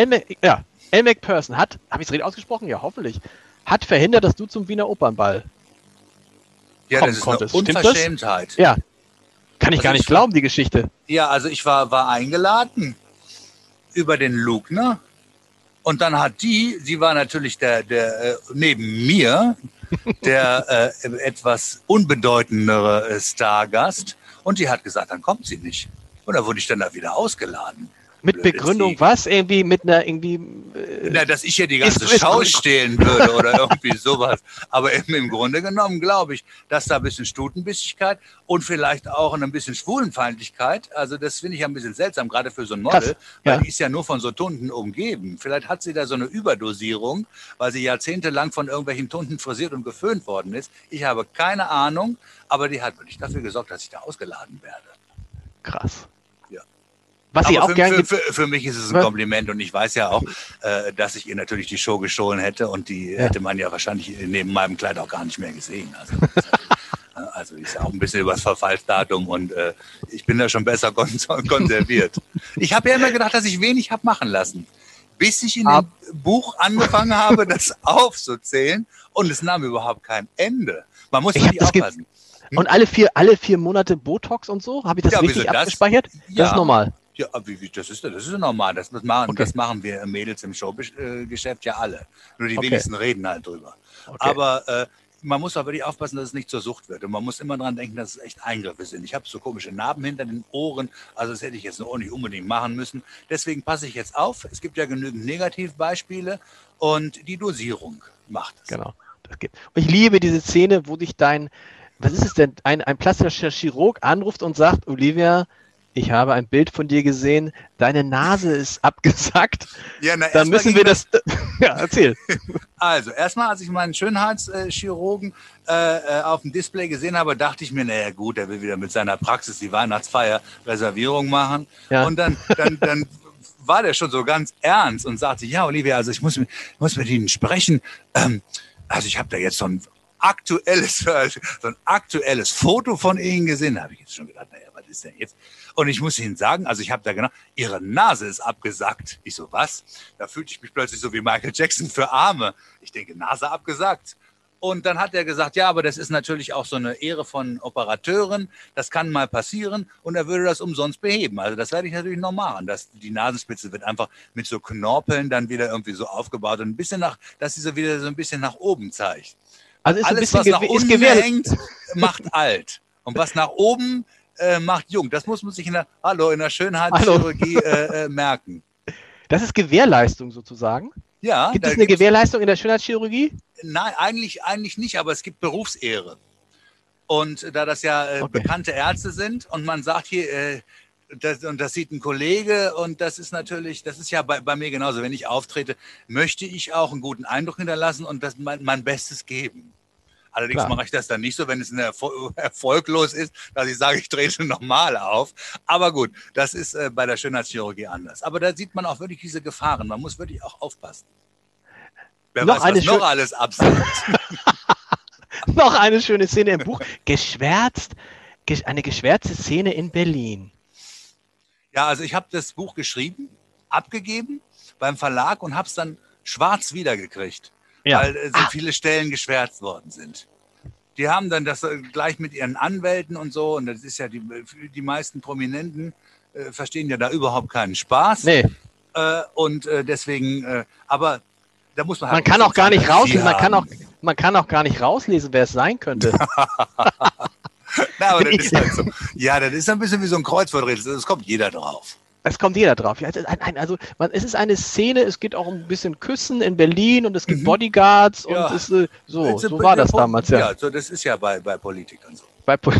hat, habe ich es richtig ausgesprochen? Ja, hoffentlich, hat verhindert, dass du zum Wiener Opernball kommen konntest. Eine Unverschämtheit. Das? Ja. Kann ich gar nicht glauben, die Geschichte. Ja, also ich war eingeladen über den Lugner und dann hat sie war natürlich der neben mir der etwas unbedeutendere Stargast und die hat gesagt, dann kommt sie nicht. Und da wurde ich dann da wieder ausgeladen. Mit Begründung was? Irgendwie mit einer dass ich ja die ganze Show stehlen würde oder irgendwie sowas. Aber im Grunde genommen glaube ich, dass da ein bisschen Stutenbissigkeit und vielleicht auch ein bisschen Schwulenfeindlichkeit, also das finde ich ja ein bisschen seltsam, gerade für so ein Model, weil die ist ja nur von so Tunden umgeben. Vielleicht hat sie da so eine Überdosierung, weil sie jahrzehntelang von irgendwelchen Tunden frisiert und geföhnt worden ist. Ich habe keine Ahnung, aber die hat wirklich dafür gesorgt, dass ich da ausgeladen werde. Krass. Was aber auch für mich ist es ein Kompliment und ich weiß ja auch, dass ich ihr natürlich die Show gestohlen hätte und die hätte man ja wahrscheinlich neben meinem Kleid auch gar nicht mehr gesehen. Also ist ja auch ein bisschen übers Verfallsdatum und ich bin da schon besser konserviert. Ich habe ja immer gedacht, dass ich wenig habe machen lassen, bis ich in dem Buch angefangen habe, das aufzuzählen und es nahm überhaupt kein Ende. Man muss wirklich aufpassen. Und alle vier Monate Botox und so? Habe ich das richtig abgespeichert? Ja. Das ist normal. Ja, das ist normal. Das machen wir Mädels im Showgeschäft ja alle. Nur die wenigsten reden halt drüber. Okay. Aber man muss auch wirklich aufpassen, dass es nicht zur Sucht wird. Und man muss immer dran denken, dass es echt Eingriffe sind. Ich habe so komische Narben hinter den Ohren. Also das hätte ich jetzt auch nicht unbedingt machen müssen. Deswegen passe ich jetzt auf. Es gibt ja genügend Negativbeispiele. Und die Dosierung macht es. Genau. Und ich liebe diese Szene, wo dich was ist es denn, ein plastischer Chirurg anruft und sagt, Olivia, Ich habe ein Bild von dir gesehen, deine Nase ist abgesackt. Ja, Dann müssen wir das... Ja, erzähl. Also, erstmal, als ich meinen Schönheitschirurgen auf dem Display gesehen habe, dachte ich mir, naja gut, der will wieder mit seiner Praxis die Weihnachtsfeier Reservierung machen. Ja. Und dann war der schon so ganz ernst und sagte, ja, Olivia, also ich muss mit Ihnen sprechen. Also ich habe da jetzt so ein aktuelles Foto von Ihnen gesehen. Da habe ich jetzt schon gedacht, naja, was ist denn jetzt? Und ich muss Ihnen sagen, also ich habe da genau, Ihre Nase ist abgesackt. Ich so, was? Da fühlte ich mich plötzlich so wie Michael Jackson für Arme. Ich denke, Nase abgesackt. Und dann hat er gesagt, ja, aber das ist natürlich auch so eine Ehre von Operateuren. Das kann mal passieren und er würde das umsonst beheben. Also das werde ich natürlich noch machen. Die Nasenspitze wird einfach mit so Knorpeln dann wieder irgendwie so aufgebaut und ein bisschen dass sie so wieder so ein bisschen nach oben zeigt. Also ist alles, ein bisschen was nach unten hängt, macht alt. Und was nach oben macht jung. Das muss man sich in der Schönheitschirurgie merken. Das ist Gewährleistung sozusagen? Ja. Gibt es eine Gewährleistung in der Schönheitschirurgie? Nein, eigentlich nicht, aber es gibt Berufsehre. Und da das ja bekannte Ärzte sind und man sagt hier, das sieht ein Kollege und das ist ja bei mir genauso. Wenn ich auftrete, möchte ich auch einen guten Eindruck hinterlassen und mein Bestes geben. Allerdings mache ich das dann nicht so, wenn es erfolglos ist, dass ich sage, ich trete nochmal auf. Aber gut, das ist bei der Schönheitschirurgie anders. Aber da sieht man auch wirklich diese Gefahren. Man muss wirklich auch aufpassen. Wer weiß, was noch alles absagt. Noch eine schöne Szene im Buch. Eine geschwärzte Szene in Berlin. Ja, also ich habe das Buch geschrieben, abgegeben beim Verlag und habe es dann schwarz wiedergekriegt. Ja. Weil so viele Stellen geschwärzt worden sind. Die haben dann das gleich mit ihren Anwälten und so, und das ist ja die meisten Prominenten verstehen ja da überhaupt keinen Spaß. Nee. Und deswegen, aber da muss man halt. Man kann auch gar nicht rauslesen, man kann auch gar nicht rauslesen, wer es sein könnte. Na, aber das ist halt so. Ja, das ist ein bisschen wie so ein Kreuzworträtsel, das kommt jeder drauf. Es kommt jeder drauf. Ja, es ist eine Szene, es geht auch ein bisschen Küssen in Berlin und es gibt Bodyguards und so war das damals. Ja, so, das ist ja bei Politikern so.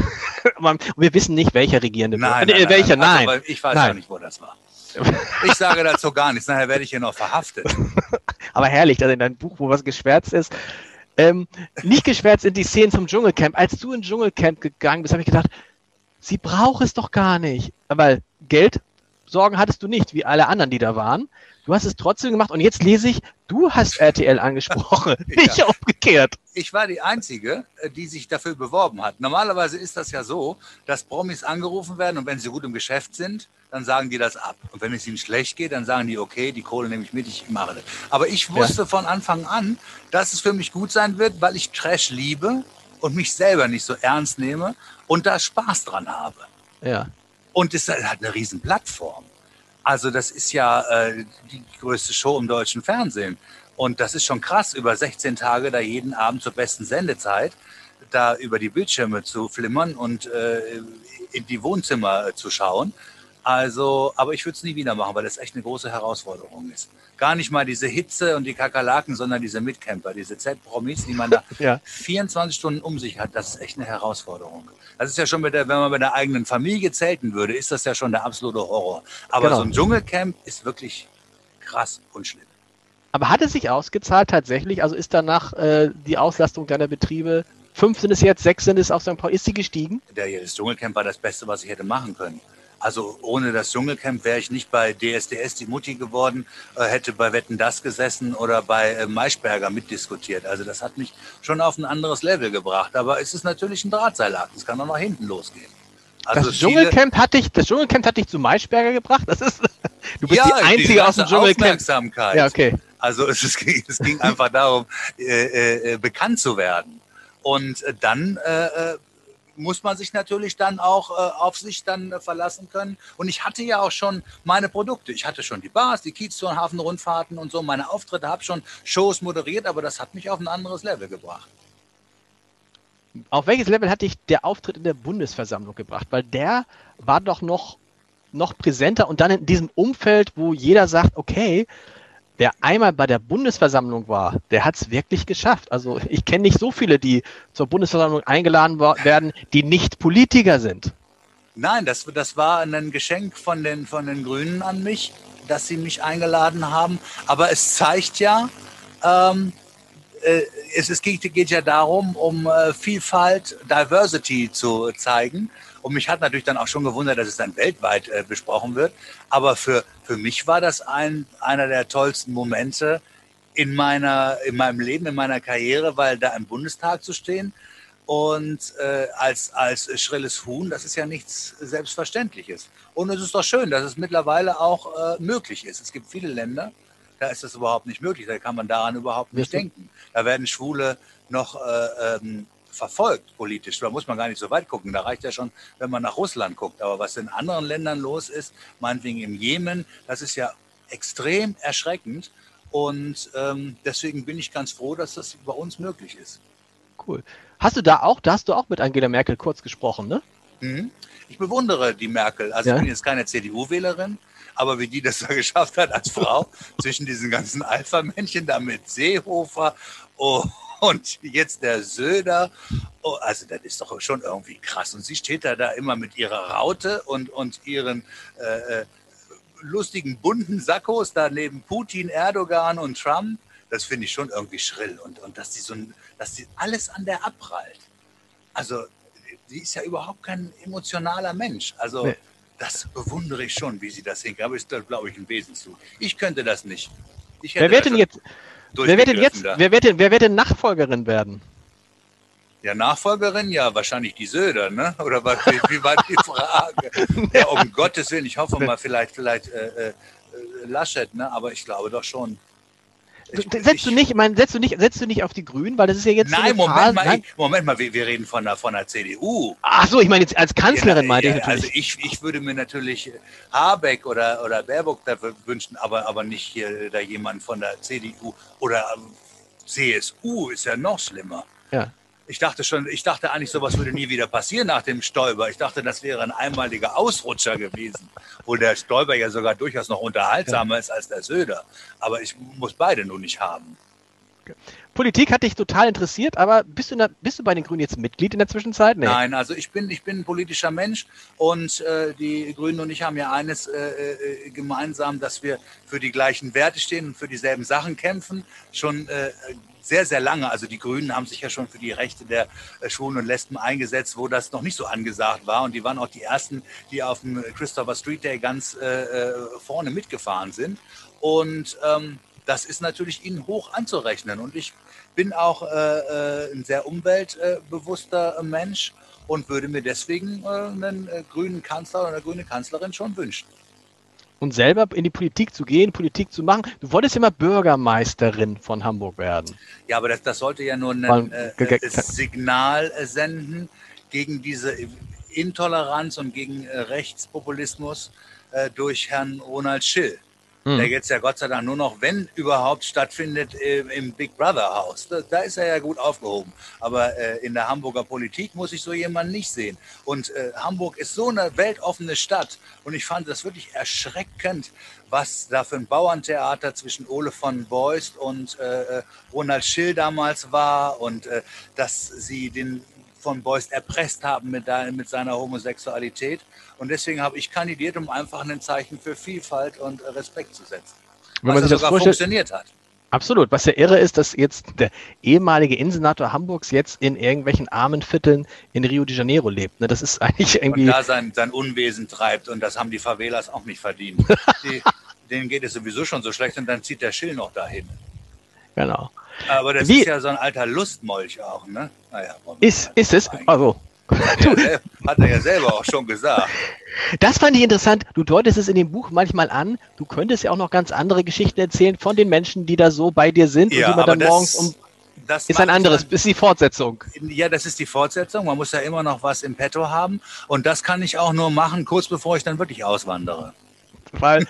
Wir wissen nicht, welcher Regierende. Nein. Also, ich weiß ja nicht, wo das war. Ich sage dazu gar nichts, nachher werde ich hier noch verhaftet. Aber herrlich, dass in deinem Buch, wo was geschwärzt ist. Nicht geschwärzt sind die Szenen vom Dschungelcamp. Als du ins Dschungelcamp gegangen bist, habe ich gedacht, sie braucht es doch gar nicht. Weil Geldsorgen hattest du nicht, wie alle anderen, die da waren. Du hast es trotzdem gemacht und jetzt lese ich, du hast RTL angesprochen, nicht umgekehrt. Ich war die Einzige, die sich dafür beworben hat. Normalerweise ist das ja so, dass Promis angerufen werden und wenn sie gut im Geschäft sind, dann sagen die das ab. Und wenn es ihnen schlecht geht, dann sagen die, okay, die Kohle nehme ich mit, ich mache das. Aber ich wusste von Anfang an, dass es für mich gut sein wird, weil ich Trash liebe und mich selber nicht so ernst nehme und da Spaß dran habe. Ja. Und es hat eine riesen Plattform. Also das ist ja die größte Show im deutschen Fernsehen. Und das ist schon krass, über 16 Tage da jeden Abend zur besten Sendezeit da über die Bildschirme zu flimmern und in die Wohnzimmer zu schauen. Also, aber ich würde es nie wieder machen, weil das echt eine große Herausforderung ist. Gar nicht mal diese Hitze und die Kakerlaken, sondern diese Mitcamper, diese Z-Promis, die man da 24 Stunden um sich hat, das ist echt eine Herausforderung. Das ist ja schon, wenn man bei der eigenen Familie zelten würde, ist das ja schon der absolute Horror. Aber so ein Dschungelcamp ist wirklich krass und schlimm. Aber hat es sich ausgezahlt tatsächlich? Also ist danach die Auslastung deiner Betriebe, 5 sind es jetzt, 6 sind es auf St. Paul, ist sie gestiegen? Das Dschungelcamp war das Beste, was ich hätte machen können. Also ohne das Dschungelcamp wäre ich nicht bei DSDS die Mutti geworden, hätte bei Wetten, das gesessen oder bei Maischberger mitdiskutiert. Also das hat mich schon auf ein anderes Level gebracht. Aber es ist natürlich ein Drahtseilakt. Es kann auch nach hinten losgehen. Also das Dschungelcamp hat dich zu Maischberger gebracht? Du bist die Einzige aus dem Dschungelcamp. Aufmerksamkeit. Ja, okay. Also es ging einfach darum, bekannt zu werden. Und dann muss man sich natürlich dann auch auf sich dann verlassen können. Und ich hatte ja auch schon meine Produkte. Ich hatte schon die Bars, die Kieztouren, Hafenrundfahrten und so. Meine Auftritte, habe schon Shows moderiert, aber das hat mich auf ein anderes Level gebracht. Auf welches Level hat dich der Auftritt in der Bundesversammlung gebracht? Weil der war doch noch präsenter und dann in diesem Umfeld, wo jeder sagt, okay, wer einmal bei der Bundesversammlung war, der hat es wirklich geschafft. Also ich kenne nicht so viele, die zur Bundesversammlung eingeladen werden, die nicht Politiker sind. Nein, das war ein Geschenk von den Grünen an mich, dass sie mich eingeladen haben. Aber es zeigt ja, es geht ja darum, um Vielfalt, Diversity zu zeigen. Und mich hat natürlich dann auch schon gewundert, dass es dann weltweit besprochen wird. Aber für mich war das einer der tollsten Momente in meinem Leben, in meiner Karriere, weil da im Bundestag zu stehen und als schrilles Huhn, das ist ja nichts Selbstverständliches. Und es ist doch schön, dass es mittlerweile auch möglich ist. Es gibt viele Länder, da ist das überhaupt nicht möglich. Da kann man daran überhaupt nicht denken. Da werden Schwule noch verfolgt politisch. Da muss man gar nicht so weit gucken. Da reicht ja schon, wenn man nach Russland guckt. Aber was in anderen Ländern los ist, meinetwegen im Jemen, das ist ja extrem erschreckend. Und deswegen bin ich ganz froh, dass das bei uns möglich ist. Cool. Da hast du auch mit Angela Merkel kurz gesprochen, ne? Ich bewundere die Merkel. Also ich bin jetzt keine CDU-Wählerin, aber wie die das da geschafft hat als Frau, zwischen diesen ganzen Alpha-Männchen da mit Seehofer und jetzt der Söder. Oh, also das ist doch schon irgendwie krass. Und sie steht da immer mit ihrer Raute und ihren lustigen bunten Sakkos da neben Putin, Erdogan und Trump. Das finde ich schon irgendwie schrill. Und dass die alles an der abprallt. Also sie ist ja überhaupt kein emotionaler Mensch. Also das bewundere ich schon, wie sie das hinkriegt. Aber ist, glaube ich, ein Wesenszug. Ich könnte das nicht. Wer wird denn Nachfolgerin werden? Ja, Nachfolgerin, ja, wahrscheinlich die Söder, ne? Oder wie war die Frage? Ja, um Gottes Willen, ich hoffe mal, vielleicht Laschet, ne? Aber ich glaube doch schon. Setzt du nicht auf die Grünen, weil das ist ja jetzt. Nein, Moment mal, wir reden von der CDU. Ach so, ich meine jetzt als Kanzlerin meinte ich natürlich. Also ich würde mir natürlich Habeck oder Baerbock dafür wünschen, aber nicht hier da jemand von der CDU oder CSU ist ja noch schlimmer. Ja. Ich dachte eigentlich, sowas würde nie wieder passieren nach dem Stoiber. Ich dachte, das wäre ein einmaliger Ausrutscher gewesen, wo der Stoiber ja sogar durchaus noch unterhaltsamer ist als der Söder. Aber ich muss beide nur nicht haben. Politik hat dich total interessiert, aber bist du bei den Grünen jetzt Mitglied in der Zwischenzeit? Nee. Nein, also ich bin ein politischer Mensch und die Grünen und ich haben ja eines gemeinsam, dass wir für die gleichen Werte stehen und für dieselben Sachen kämpfen. Schon sehr, sehr lange. Also die Grünen haben sich ja schon für die Rechte der Schwulen und Lesben eingesetzt, wo das noch nicht so angesagt war. Und die waren auch die Ersten, die auf dem Christopher Street Day ganz vorne mitgefahren sind. Und das ist natürlich ihnen hoch anzurechnen. Und ich bin auch ein sehr umweltbewusster Mensch und würde mir deswegen einen grünen Kanzler oder eine grüne Kanzlerin schon wünschen. Und selber in die Politik zu gehen, Politik zu machen. Du wolltest ja mal Bürgermeisterin von Hamburg werden. Ja, aber das sollte ja nur ein Signal senden gegen diese Intoleranz und gegen Rechtspopulismus durch Herrn Ronald Schill. Der jetzt ja Gott sei Dank nur noch, wenn überhaupt, stattfindet im Big Brother Haus. Da ist er ja gut aufgehoben. Aber in der Hamburger Politik muss ich so jemanden nicht sehen. Und Hamburg ist so eine weltoffene Stadt. Und ich fand das wirklich erschreckend, was da für ein Bauerntheater zwischen Ole von Beust und Ronald Schill damals war. Und dass sie den von Beust erpresst haben mit seiner Homosexualität. Und deswegen habe ich kandidiert, um einfach ein Zeichen für Vielfalt und Respekt zu setzen. Wenn man sich das vorstellt, funktioniert hat. Absolut. Was ja irre ist, dass jetzt der ehemalige Innensenator Hamburgs jetzt in irgendwelchen armen Vierteln in Rio de Janeiro lebt. Ne, das ist eigentlich irgendwie... Und da sein Unwesen treibt. Und das haben die Favelas auch nicht verdient. Denen geht es sowieso schon so schlecht und dann zieht der Schill noch dahin. Genau. Aber das ist ja so ein alter Lustmolch auch, ne? Naja, ist es? Also. Hat er ja selber auch schon gesagt. Das fand ich interessant. Du deutest es in dem Buch manchmal an. Du könntest ja auch noch ganz andere Geschichten erzählen von den Menschen, die da so bei dir sind ja, und die man dann morgens Das ist ein anderes, ist die Fortsetzung. Ja, das ist die Fortsetzung. Man muss ja immer noch was im Petto haben. Und das kann ich auch nur machen, kurz bevor ich dann wirklich auswandere. Aber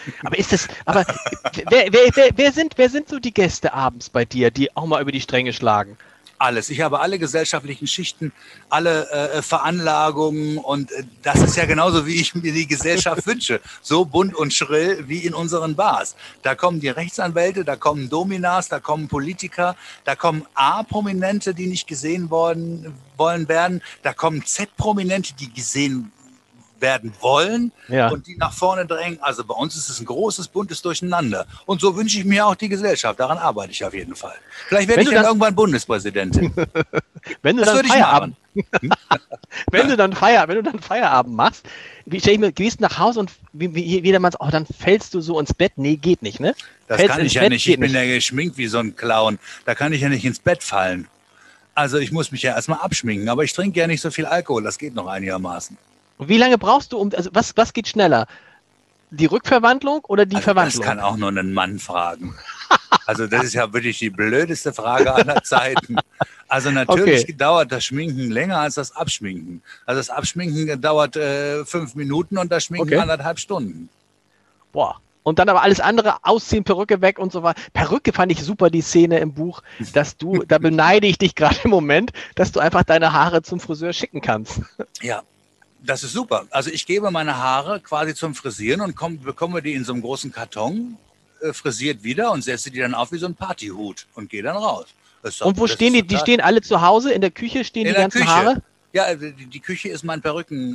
wer sind so die Gäste abends bei dir, die auch mal über die Stränge schlagen? Alles. Ich habe alle gesellschaftlichen Schichten, alle Veranlagungen und das ist ja genauso, wie ich mir die Gesellschaft wünsche. So bunt und schrill wie in unseren Bars. Da kommen die Rechtsanwälte, da kommen Dominas, da kommen Politiker, da kommen A-Prominente, die nicht gesehen wollen werden, da kommen Z-Prominente, die gesehen werden wollen Ja. und die nach vorne drängen. Also bei uns ist es ein großes, buntes Durcheinander. Und so wünsche ich mir auch die Gesellschaft. Daran arbeite ich auf jeden Fall. Vielleicht werde Wenn ich du dann das- irgendwann Bundespräsidentin. Wenn du Das dann würde ich Feierabend, machen. wenn du dann Feierabend machst, wie stell ich mir, gehst nach Hause und wie jedermanns, dann fällst du so ins Bett. Nee, geht nicht, ne? Das Fällst kann ins ich ja Bett, nicht. Ich geht bin ja geschminkt wie so ein Clown. Da kann ich ja nicht ins Bett fallen. Also ich muss mich ja erstmal abschminken. Aber ich trinke ja nicht so viel Alkohol. Das geht noch einigermaßen. Und wie lange brauchst du, also was geht schneller? Die Rückverwandlung oder die Also Verwandlung? das kann auch nur einen Mann fragen. Also das ist ja wirklich die blödeste Frage aller Zeiten. Also natürlich dauert das Schminken länger als das Abschminken. Also das Abschminken dauert 5 Minuten und das Schminken 1,5 Stunden. Boah. Und dann aber alles andere, ausziehen, Perücke weg und so weiter. Perücke fand ich super, die Szene im Buch, da beneide ich dich gerade im Moment, dass du einfach deine Haare zum Friseur schicken kannst. Ja, das ist super. Also ich gebe meine Haare quasi zum Frisieren und bekomme die in so einem großen Karton frisiert wieder und setze die dann auf wie so ein Partyhut und gehe dann raus. Und wo stehen die? Die stehen alle zu Hause? In der Küche stehen die ganzen Haare? Ja, die Küche ist mein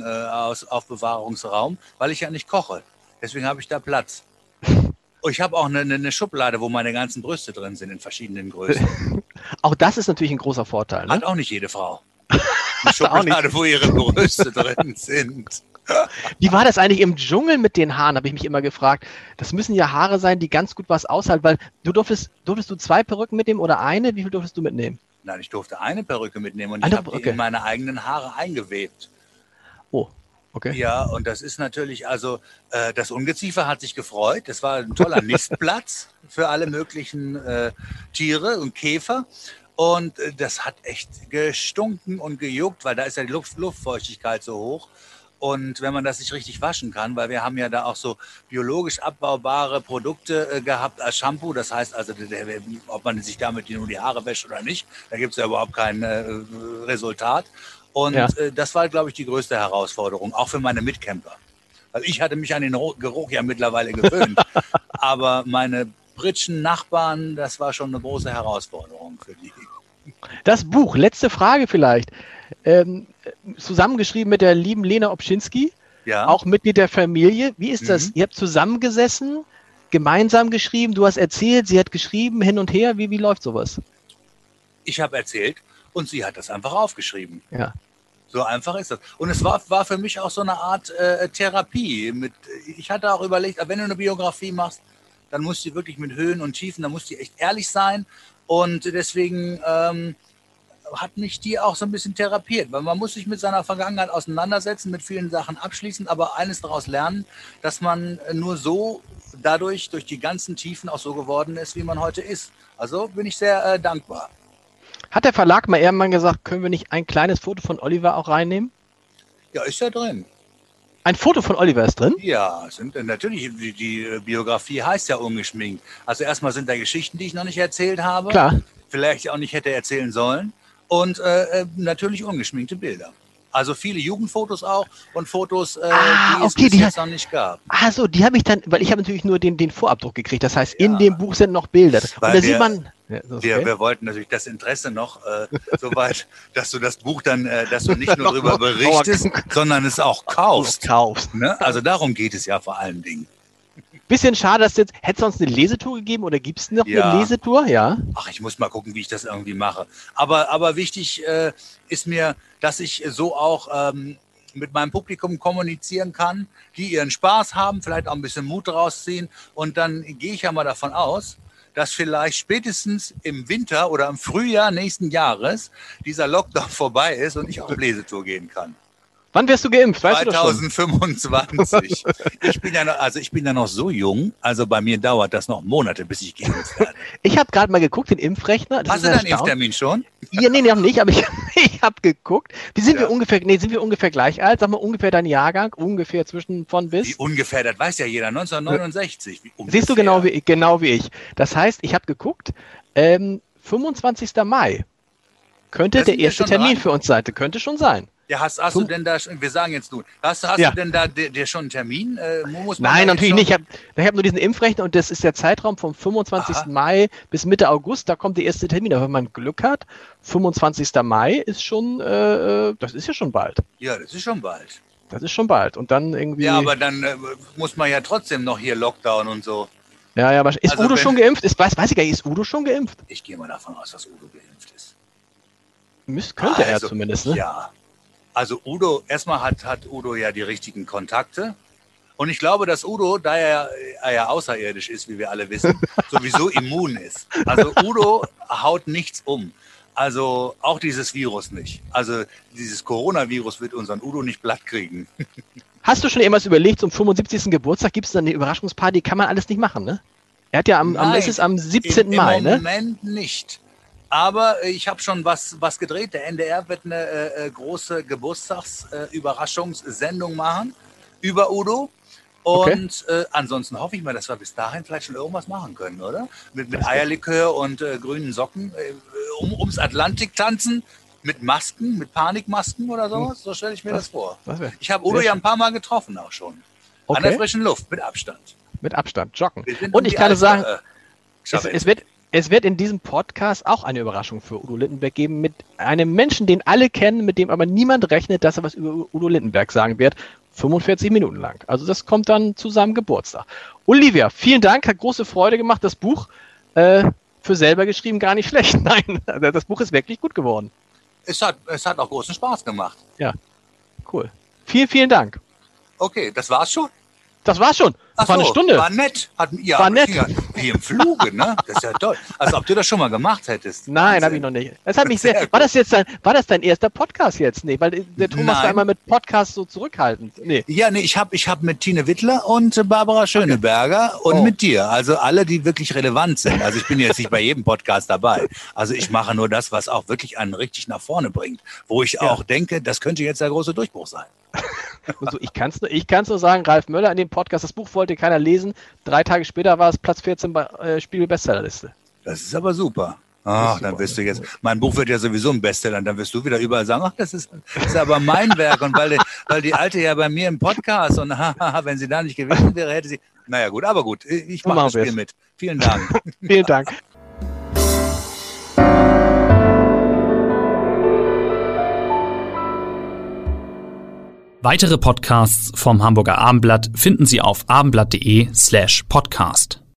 Perückenaufbewahrungsraum, weil ich ja nicht koche. Deswegen habe ich da Platz. Ich habe auch eine Schublade, wo meine ganzen Brüste drin sind in verschiedenen Größen. Auch das ist natürlich ein großer Vorteil. Ne? Hat auch nicht jede Frau. Eine Schublade, wo ihre Brüste drin sind. Wie war das eigentlich im Dschungel mit den Haaren, habe ich mich immer gefragt. Das müssen ja Haare sein, die ganz gut was aushalten, weil durftest du 2 Perücken mitnehmen oder eine? Wie viel durftest du mitnehmen? Nein, ich durfte eine Perücke mitnehmen und ich habe die in meine eigenen Haare eingewebt. Oh, okay. Ja, und das ist natürlich, also das Ungeziefer hat sich gefreut. Das war ein toller Nistplatz für alle möglichen Tiere und Käfer. Und das hat echt gestunken und gejuckt, weil da ist ja die Luftfeuchtigkeit so hoch. Und wenn man das nicht richtig waschen kann, weil wir haben ja da auch so biologisch abbaubare Produkte gehabt als Shampoo, das heißt also, ob man sich damit nur die Haare wäscht oder nicht, da gibt es ja überhaupt kein Resultat. Und das war, glaube ich, die größte Herausforderung, auch für meine Mitcamper. Weil ich hatte mich an den Geruch ja mittlerweile gewöhnt, aber meine britischen Nachbarn, das war schon eine große Herausforderung für die. Das Buch, letzte Frage vielleicht. Zusammengeschrieben mit der lieben Lena Obschinski, auch Mitglied der Familie. Wie ist das? Ihr habt zusammengesessen, gemeinsam geschrieben, du hast erzählt, sie hat geschrieben, hin und her. Wie läuft sowas? Ich habe erzählt und sie hat das einfach aufgeschrieben. Ja. So einfach ist das. Und es war für mich auch so eine Art Therapie. Ich hatte auch überlegt, wenn du eine Biografie machst, dann musst du wirklich mit Höhen und Tiefen, dann musst du echt ehrlich sein. Und deswegen hat mich die auch so ein bisschen therapiert, weil man muss sich mit seiner Vergangenheit auseinandersetzen, mit vielen Sachen abschließen, aber eines daraus lernen, dass man nur so dadurch, durch die ganzen Tiefen auch so geworden ist, wie man heute ist. Also bin ich sehr dankbar. Hat der Verlag mal irgendwann gesagt, können wir nicht ein kleines Foto von Oliver auch reinnehmen? Ja, ist ja drin. Ein Foto von Oliver ist drin? Ja, natürlich, die Biografie heißt ja ungeschminkt. Also erstmal sind da Geschichten, die ich noch nicht erzählt habe. Klar. Vielleicht auch nicht hätte erzählen sollen. Und natürlich ungeschminkte Bilder. Also viele Jugendfotos auch und Fotos, die es bis jetzt noch nicht gab. Ah so, die habe ich dann, weil ich habe natürlich nur den Vorabdruck gekriegt. Das heißt, in dem Buch sind noch Bilder. Und da sieht man... Ja, wir wollten natürlich das Interesse noch so weit, dass du das Buch dann, dass du nicht nur darüber berichtest, sondern es auch kaufst. Ne? Also darum geht es ja vor allen Dingen. Bisschen schade, dass jetzt, hätte es sonst eine Lesetour gegeben oder gibt es noch eine Lesetour? Ja. Ach, ich muss mal gucken, wie ich das irgendwie mache. Aber wichtig ist mir, dass ich so auch mit meinem Publikum kommunizieren kann, die ihren Spaß haben, vielleicht auch ein bisschen Mut rausziehen. Und dann gehe ich ja mal davon aus, dass vielleicht spätestens im Winter oder im Frühjahr nächsten Jahres dieser Lockdown vorbei ist und ich auf Lesetour gehen kann. Wann wirst du geimpft? Weißt 2025. Ich bin ja noch so jung, also bei mir dauert das noch Monate, bis ich geimpft werde. Ich habe gerade mal geguckt, den Impfrechner. Hast du deinen Impftermin schon? Ja, nee, noch nicht, aber ich habe geguckt. Sind wir ungefähr gleich alt? Sag mal ungefähr dein Jahrgang, ungefähr zwischen von bis? Wie ungefähr, das weiß ja jeder, 1969. Siehst du, genau wie ich. Das heißt, ich habe geguckt, 25. Mai könnte der erste Termin für uns sein. Könnte schon sein. Ja, hast du denn da, wir sagen jetzt nun, hast du denn da dir schon einen Termin? Nein, natürlich nicht. Ich hab nur diesen Impfrechner und das ist der Zeitraum vom 25. Mai bis Mitte August, da kommt der erste Termin. Aber wenn man Glück hat, 25. Mai ist schon, das ist ja schon bald. Ja, das ist schon bald. Das ist schon bald. Und dann irgendwie. Ja, aber dann muss man ja trotzdem noch hier Lockdown und so. Ja, aber ist Also Udo schon geimpft? Weiß ich gar nicht, ist Udo schon geimpft? Ich gehe mal davon aus, dass Udo geimpft ist. Könnte er zumindest, ne? Ja. Also Udo, erstmal hat Udo ja die richtigen Kontakte. Und ich glaube, dass Udo, da er ja außerirdisch ist, wie wir alle wissen, sowieso immun ist. Also Udo haut nichts um. Also auch dieses Virus nicht. Also dieses Coronavirus wird unseren Udo nicht platt kriegen. Hast du schon irgendwas überlegt, zum 75. Geburtstag gibt es dann eine Überraschungsparty? Kann man alles nicht machen, ne? Er hat ja am 17. Mai, ne? Im Moment nicht. Aber ich habe schon was gedreht. Der NDR wird eine große Geburtstagsüberraschungssendung machen über Udo. Und ansonsten hoffe ich mal, dass wir bis dahin vielleicht schon irgendwas machen können, oder? Mit Eierlikör und grünen Socken ums Atlantik tanzen, mit Masken, mit Panikmasken oder sowas. So stelle ich mir das vor. Ich habe Udo ja ein paar Mal getroffen auch schon. An der frischen Luft, mit Abstand. Mit Abstand, joggen. Und ich kann sagen, es wird in diesem Podcast auch eine Überraschung für Udo Lindenberg geben mit einem Menschen, den alle kennen, mit dem aber niemand rechnet, dass er was über Udo Lindenberg sagen wird. 45 Minuten lang. Also das kommt dann zu seinem Geburtstag. Olivia, vielen Dank, hat große Freude gemacht. Das Buch für selber geschrieben gar nicht schlecht. Nein, das Buch ist wirklich gut geworden. Es hat auch großen Spaß gemacht. Ja, cool. Vielen, vielen Dank. Okay, das war's schon? Das war's schon. Das war eine Stunde. War nett. War nett. Wie im Fluge, ne? Das ist ja toll. Also ob du das schon mal gemacht hättest. Nein, habe ich noch nicht. Das hat mich sehr. War das dein erster Podcast jetzt? Nee, weil der Thomas war immer mit Podcasts so zurückhaltend. Nee. Ja, nee, ich hab mit Tine Wittler und Barbara Schöneberger und mit dir. Also alle, die wirklich relevant sind. Also ich bin jetzt nicht bei jedem Podcast dabei. Also ich mache nur das, was auch wirklich einen richtig nach vorne bringt. Wo ich auch denke, das könnte jetzt der große Durchbruch sein. Also ich kann's nur sagen, Ralf Möller in dem Podcast, das Buch wollte keiner lesen. 3 Tage später war es Platz 14 bei Spiegel-Bestsellerliste. Das ist aber super. Ach, dann wirst du jetzt, mein Buch wird ja sowieso ein Bestseller, dann wirst du wieder überall sagen, ach, das ist aber mein Werk. Und weil die Alte ja bei mir im Podcast und wenn sie da nicht gewesen wäre, hätte sie, naja gut, aber gut, ich mache das Spiel mit. Vielen Dank. Vielen Dank. Weitere Podcasts vom Hamburger Abendblatt finden Sie auf abendblatt.de/podcast.